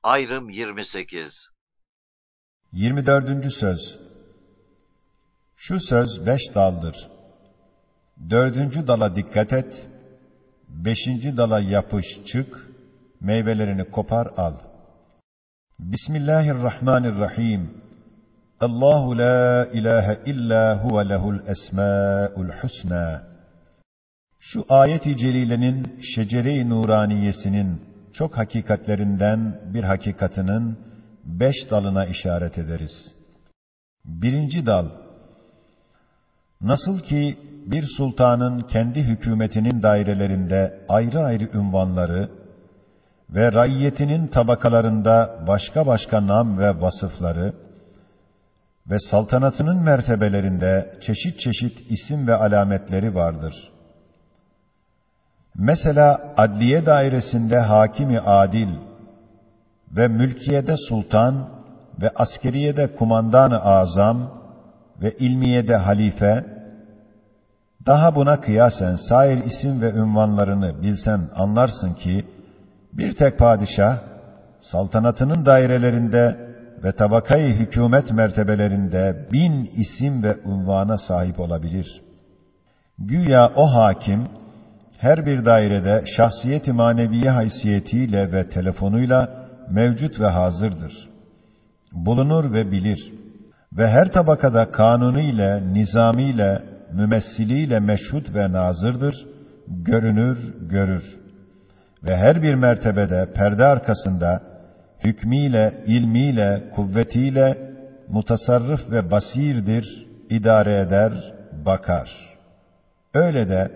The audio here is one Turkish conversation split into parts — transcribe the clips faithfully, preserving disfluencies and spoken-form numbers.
Ayrım yirmi sekiz. yirmi dördüncü söz. Şu söz beş daldır. Dördüncü dala dikkat et, beşinci dala yapış çık, meyvelerini kopar al. Bismillahirrahmanirrahim. Allahu la ilahe illa huve lehul esmaul husna. Şu ayet-i celilenin şecere-i nuraniyesinin çok hakikatlerinden bir hakikatının beş dalına işaret ederiz. Birinci dal, nasıl ki bir sultanın kendi hükümetinin dairelerinde ayrı ayrı ünvanları ve raiyetinin tabakalarında başka başka nam ve vasıfları ve saltanatının mertebelerinde çeşit çeşit isim ve alametleri vardır. Mesela adliye dairesinde hakimi adil ve mülkiyede sultan ve askeriyede kumandan-ı azam ve ilmiyede halife, daha buna kıyasen sair isim ve ünvanlarını bilsen anlarsın ki, bir tek padişah, saltanatının dairelerinde ve tabakayı hükümet mertebelerinde bin isim ve ünvana sahip olabilir. Güya o hakim, her bir dairede şahsiyet-i maneviye haysiyetiyle ve telefonuyla mevcut ve hazırdır. Bulunur ve bilir. Ve her tabakada kanuniyle, nizamiyle, mümessiliyle meşhud ve nazırdır, görünür, görür. Ve her bir mertebede perde arkasında hükmiyle, ilmiyle, kuvvetiyle mutasarrıf ve basirdir, idare eder, bakar. Öyle de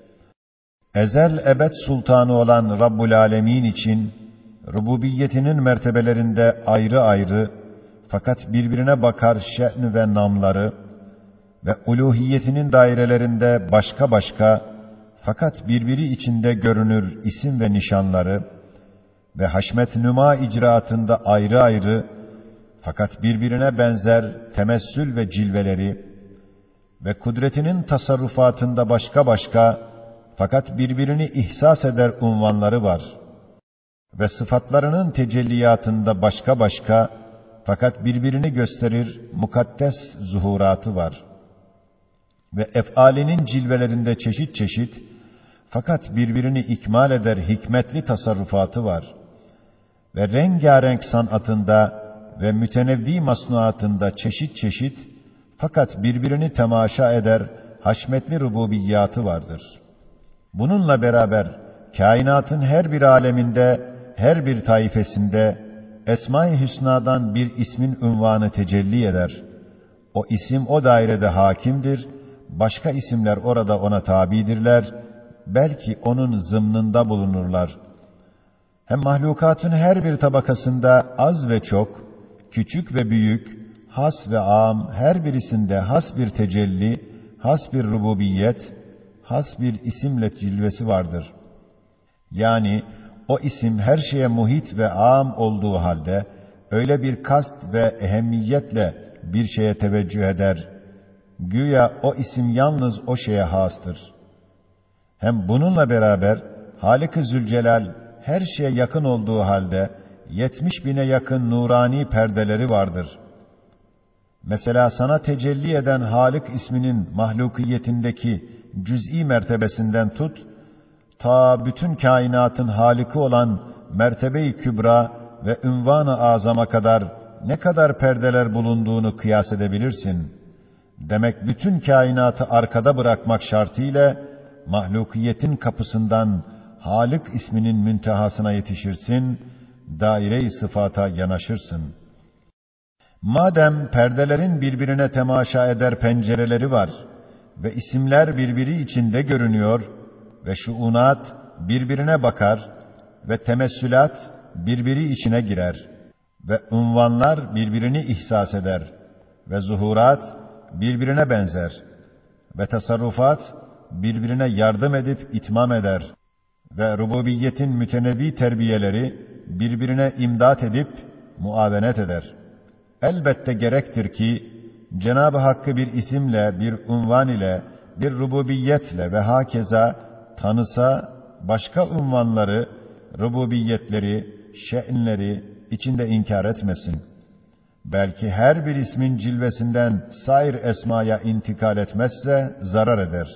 ezel ebed sultanı olan Rabbul Alemin için rububiyetinin mertebelerinde ayrı ayrı fakat birbirine bakar şe'n ve namları ve uluhiyetinin dairelerinde başka başka fakat birbiri içinde görünür isim ve nişanları ve haşmet nüma icraatında ayrı ayrı fakat birbirine benzer temessül ve cilveleri ve kudretinin tasarrufatında başka başka fakat birbirini ihsas eder unvanları var ve sıfatlarının tecelliyatında başka başka fakat birbirini gösterir mukaddes zuhuratı var ve ef'alinin cilvelerinde çeşit çeşit fakat birbirini ikmal eder hikmetli tasarrufatı var ve rengarenk sanatında ve mütenevvi masnuatında çeşit çeşit fakat birbirini temaşa eder haşmetli rububiyatı vardır. Bununla beraber kainatın her bir aleminde, her bir taifesinde Esma-i Hüsna'dan bir ismin unvanı tecelli eder. O isim o dairede hakimdir, başka isimler orada ona tabidirler, belki onun zımnında bulunurlar. Hem mahlukatın her bir tabakasında az ve çok, küçük ve büyük, has ve âm her birisinde has bir tecelli, has bir rububiyet, has bir isimle cilvesi vardır. Yani o isim her şeye muhit ve âm olduğu halde öyle bir kast ve ehemmiyetle bir şeye teveccüh eder. Güya o isim yalnız o şeye hastır. Hem bununla beraber Halik-i Zülcelal her şeye yakın olduğu halde yetmiş bine yakın nurani perdeleri vardır. Mesela sana tecelli eden Halik isminin mahlukiyetindeki cüz'i mertebesinden tut, ta bütün kainatın Haliki olan mertebe-i kübra ve ünvan-ı azama kadar ne kadar perdeler bulunduğunu kıyas edebilirsin. Demek bütün kainatı arkada bırakmak şartıyla mahlukiyetin kapısından Halik isminin müntehasına yetişirsin, daire-i sıfata yanaşırsın. Madem perdelerin birbirine temaşa eder pencereleri var ve isimler birbiri içinde görünüyor ve şuunat birbirine bakar ve temessülat birbiri içine girer ve unvanlar birbirini ihsas eder ve zuhurat birbirine benzer ve tasarrufat birbirine yardım edip itmam eder ve rububiyetin mütenevvi terbiyeleri birbirine imdat edip muavenet eder. Elbette gerektir ki Cenab-ı Hakk'ı bir isimle, bir unvan ile, bir rububiyetle ve hakeza tanısa, başka unvanları, rububiyetleri, şe'nleri, içinde inkar etmesin. Belki her bir ismin cilvesinden sair esmaya intikal etmezse zarar eder.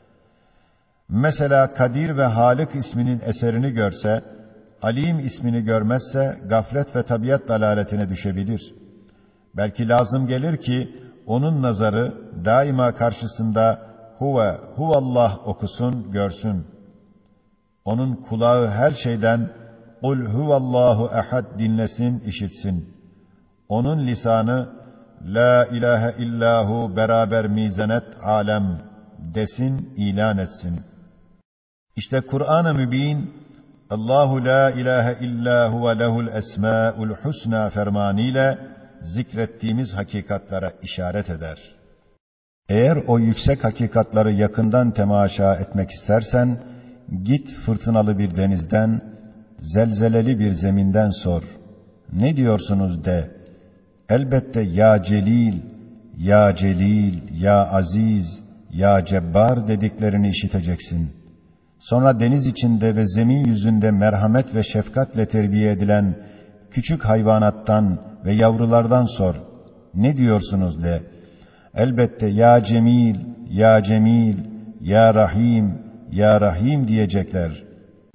Mesela Kadir ve Halik isminin eserini görse, Alim ismini görmezse gaflet ve tabiat dalaletine düşebilir. Belki lazım gelir ki onun nazarı daima karşısında huve, huvallah okusun, görsün. Onun kulağı her şeyden kul huvallahu ehad dinlesin, işitsin. Onun lisanı la ilahe illahu beraber mizanet alem desin, ilan etsin. İşte Kur'an-ı Mübin Allahu la ilahe illa huve lehul esmaul husna fermanıyla zikrettiğimiz hakikatlara işaret eder. Eğer o yüksek hakikatları yakından temaşa etmek istersen, git fırtınalı bir denizden, zelzeleli bir zeminden sor. Ne diyorsunuz de, elbette ya Celil, ya Celil, ya Aziz, ya Cebbar dediklerini işiteceksin. Sonra deniz içinde ve zemin yüzünde merhamet ve şefkatle terbiye edilen küçük hayvanattan ve yavrulardan sor. Ne diyorsunuz de, elbette ya Cemil, ya Cemil, ya Rahim, ya Rahim diyecekler.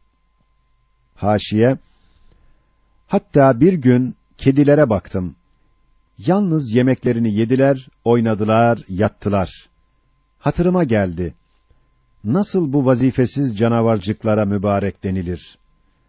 Haşiye. Hatta bir gün kedilere baktım. Yalnız yemeklerini yediler, oynadılar, yattılar. Hatırıma geldi. Nasıl bu vazifesiz canavarcıklara mübarek denilir?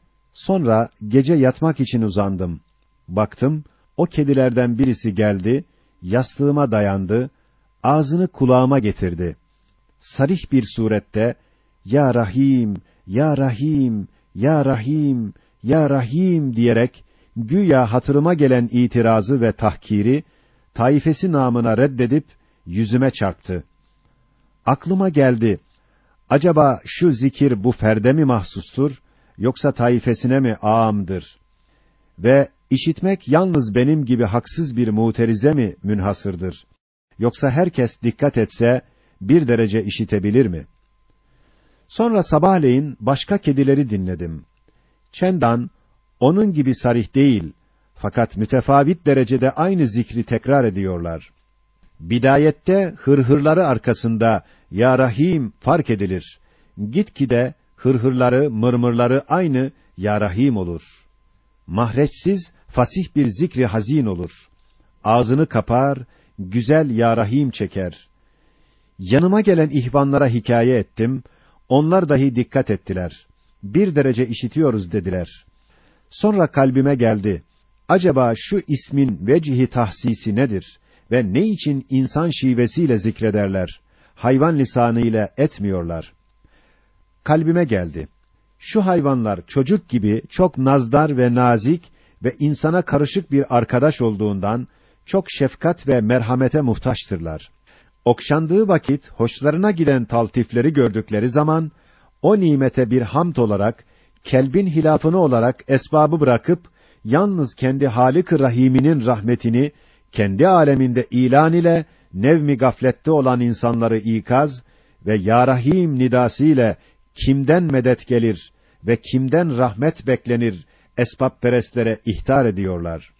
Sonra gece yatmak için uzandım. Baktım, o kedilerden birisi geldi, yastığıma dayandı, ağzını kulağıma getirdi. Sarih bir surette, ya Rahim, ya Rahim, ya Rahim, ya Rahim diyerek, güya hatırıma gelen itirazı ve tahkiri, taifesi namına reddedip, yüzüme çarptı. Aklıma geldi, acaba şu zikir bu ferde mi mahsustur, yoksa taifesine mi âamdır? Ve işitmek yalnız benim gibi haksız bir muterize mi münhasırdır? Yoksa herkes dikkat etse, bir derece işitebilir mi? Sonra sabahleyin başka kedileri dinledim. Çendan, onun gibi sarih değil, fakat mütefavit derecede aynı zikri tekrar ediyorlar. Bidayette hırhırları arkasında ya Rahim fark edilir. Gitgide hırhırları, mırmırları aynı ya Rahim olur. Mahreçsiz, fasih bir zikri hazin olur. Ağzını kapar, güzel ya Rahim çeker. Yanıma gelen ihvanlara hikaye ettim, onlar dahi dikkat ettiler. Bir derece işitiyoruz dediler. Sonra kalbime geldi, acaba şu ismin vecihi tahsisi nedir ve ne için insan şivesiyle zikrederler, hayvan lisanı ile etmiyorlar? Kalbime geldi, şu hayvanlar çocuk gibi çok nazdar ve nazik ve insana karışık bir arkadaş olduğundan çok şefkat ve merhamete muhtaçtırlar. Okşandığı vakit hoşlarına giden taltifleri gördükleri zaman o nimete bir hamd olarak, kelbin hilafını olarak esbabı bırakıp yalnız kendi Halik-i Rahim'inin rahmetini kendi aleminde ilan ile nevmi gaflette olan insanları ikaz ve ya Rahim nidası ile kimden medet gelir ve kimden rahmet beklenir esbabperestlere ihtar ediyorlar.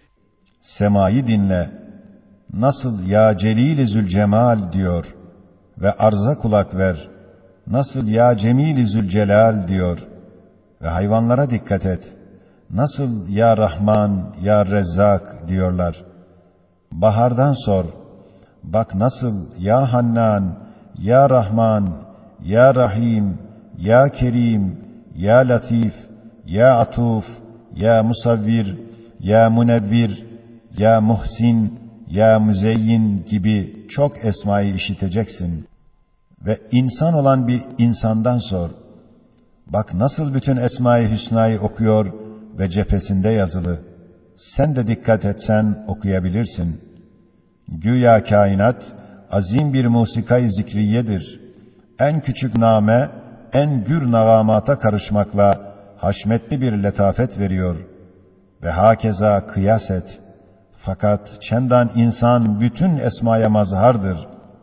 Semayı dinle, nasıl ya Celil-i Zülcemal diyor ve arza kulak ver, nasıl ya Cemil-i Zülcelal diyor ve hayvanlara dikkat et, nasıl ya Rahman, ya Rezzak diyorlar. Bahardan sor, bak nasıl ya Hannan, ya Rahman, ya Rahim, ya Kerim, ya Latif, ya Atuf, ya Musavvir, ya Munevvir, ya Muhsin, ya Müzeyyin gibi çok esmayı işiteceksin. Ve insan olan bir insandan sor. Bak nasıl bütün Esma-i Hüsna'yı okuyor ve cephesinde yazılı. Sen de dikkat etsen okuyabilirsin. Güya kainat azim bir musikayı zikriyedir. En küçük name, en gür nagamata karışmakla haşmetli bir letafet veriyor. Ve hakeza kıyas et. Fakat çendan insan bütün esmaya mazhardır.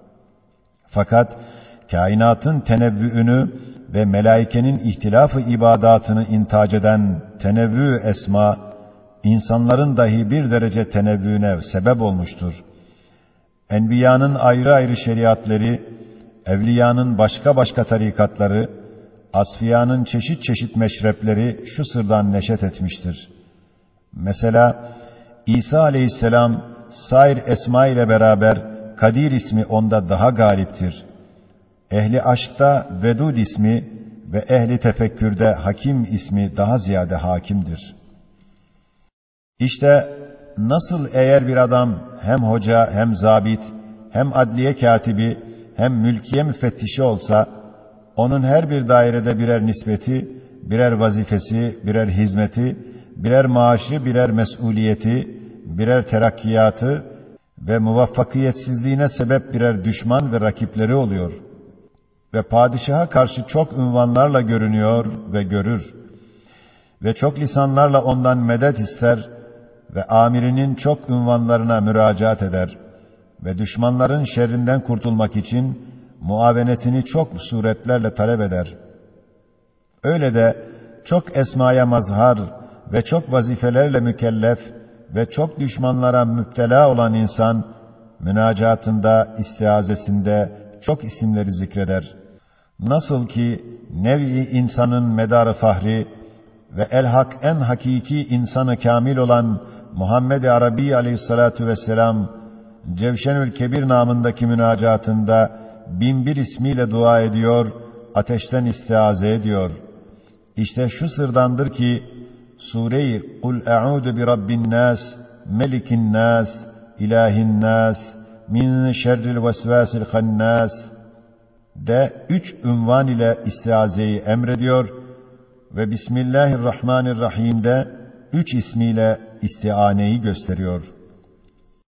Fakat kainatın tenevvüünü ve melaikenin ihtilaf-ı ibadatını intac eden tenevvü esma, insanların dahi bir derece tenevvüne sebep olmuştur. Enbiyanın ayrı ayrı şeriatleri, evliyanın başka başka tarikatları, asfiyanın çeşit çeşit meşrepleri şu sırdan neşet etmiştir. Mesela İsa aleyhisselam sair esma ile beraber Kadir ismi onda daha galiptir. Ehli aşkta Vedud ismi ve ehli tefekkürde Hakim ismi daha ziyade hakimdir. İşte nasıl eğer bir adam hem hoca hem zabit hem adliye katibi hem mülkiye müfettişi olsa, onun her bir dairede birer nispeti, birer vazifesi, birer hizmeti, birer maaşı, birer mesuliyeti, birer terakkiyatı ve muvaffakiyetsizliğine sebep birer düşman ve rakipleri oluyor. Ve padişaha karşı çok ünvanlarla görünüyor ve görür. Ve çok lisanlarla ondan medet ister ve amirinin çok ünvanlarına müracaat eder. Ve düşmanların şerrinden kurtulmak için muavenetini çok suretlerle talep eder. Öyle de çok esmaya mazhar ve çok vazifelerle mükellef ve çok düşmanlara müptela olan insan, münacatında, istiazesinde çok isimleri zikreder. Nasıl ki nevi insanın medarı fahri ve elhak en hakiki insanı kamil olan Muhammed-i Arabi aleyhissalatu vesselam, Cevşenül Kebir namındaki münacatında bin bir ismiyle dua ediyor, ateşten istiaze ediyor. İşte şu sırdandır ki, Sure-i Kul e'udu bi Rabbin nas, Melikin nas, İlahin nas, min şerril vesvasil hannas de üç ünvan ile istiazeyi emrediyor ve Bismillahirrahmanirrahim'de üç ismiyle istianeyi gösteriyor.